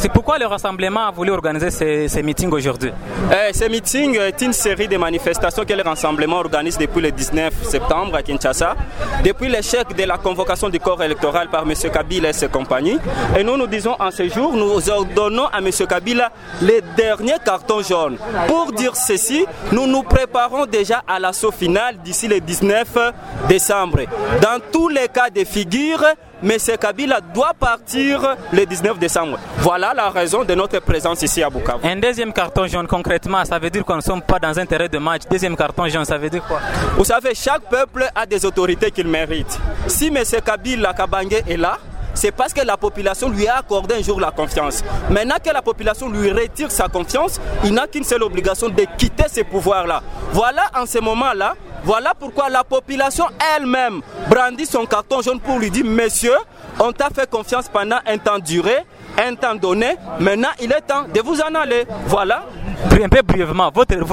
Merci. Pourquoi le rassemblement a voulu organiser ces meetings aujourd'hui? Ce meeting est une série de manifestations que le rassemblement organise depuis le 19 septembre à Kinshasa, depuis l'échec de la convocation du corps électoral par M. Kabila et ses compagnies. Et nous disons en ce jour, nous ordonnons à M. Kabila les derniers cartons jaunes. Pour dire ceci, nous nous préparons déjà à l'assaut final d'ici le 19 décembre. Dans tous les cas de figure, M. Kabila doit partir le 19 décembre. Voilà la raison de notre présence ici à Bukavu. Un deuxième carton jaune, concrètement, ça veut dire qu'on ne sommes pas dans un terrain de match. Deuxième carton jaune, ça veut dire quoi? Vous savez, chaque peuple a des autorités qu'il mérite. Si M. Kabila Kabange est là, c'est parce que la population lui a accordé un jour la confiance. Maintenant que la population lui retire sa confiance, il n'a qu'une seule obligation de quitter ce pouvoir-là. Voilà en ce moment-là, voilà pourquoi la population elle-même brandit son carton jaune pour lui dire « Monsieur, on t'a fait confiance pendant un temps duré, un temps donné, maintenant il est temps de vous en aller. » Voilà. Un peu brièvement,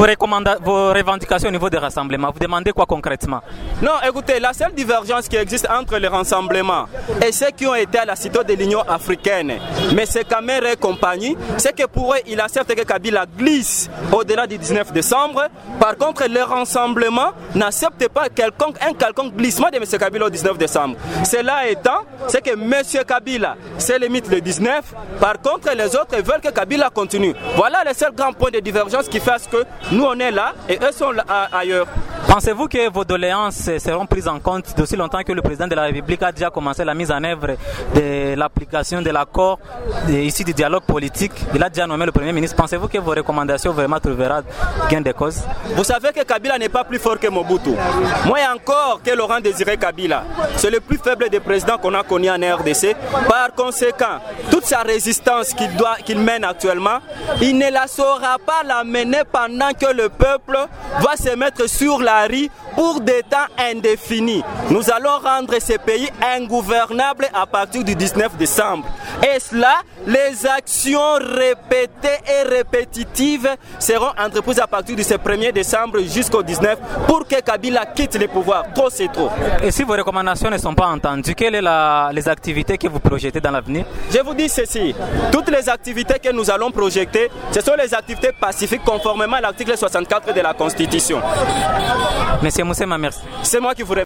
vos revendications au niveau des rassemblements, vous demandez quoi concrètement? Non, écoutez, la seule divergence qui existe entre les rassemblements et ceux qui ont été à la cité de l'Union africaine, M. Kamere et compagnie, c'est que pour eux, il accepte que Kabila glisse au-delà du 19 décembre. Par contre, les rassemblements n'acceptent pas un quelconque glissement de M. Kabila au 19 décembre. Cela étant, c'est que M. Kabila se limite le 19. Par contre, les autres veulent que Kabila continue. Voilà le seul grand point de divergence qui fait que nous on est là et eux sont là, ailleurs. Pensez-vous que vos doléances seront prises en compte d'aussi longtemps que le président de la République a déjà commencé la mise en œuvre de l'application de l'accord ici du dialogue politique? Il a déjà nommé le Premier ministre. Pensez-vous que vos recommandations vraiment trouveront gain de cause? Vous savez que Kabila n'est pas plus fort que Mobutu. Moins encore que Laurent Désiré Kabila. C'est le plus faible des présidents qu'on a connu en RDC. Par conséquent, toute sa résistance qu'il mène actuellement, il ne la saura pas la mener pendant que le peuple va se mettre sur la rue pour des temps indéfinis. Nous allons rendre ce pays ingouvernable à partir du 19 décembre. Et cela, les actions répétées et répétitives seront entreprises à partir de ce 1er décembre jusqu'au 19 pour que Kabila quitte le pouvoir. Trop, c'est trop. Et si vos recommandations ne sont pas entendues, quelles sont les activités que vous projetez dans l'avenir? Je vous dis ceci, toutes les activités que nous allons projeter, ce sont les activités pacifiques conformément à l'article 64 de la Constitution. Monsieur Moussema, merci. C'est moi qui vous remercie.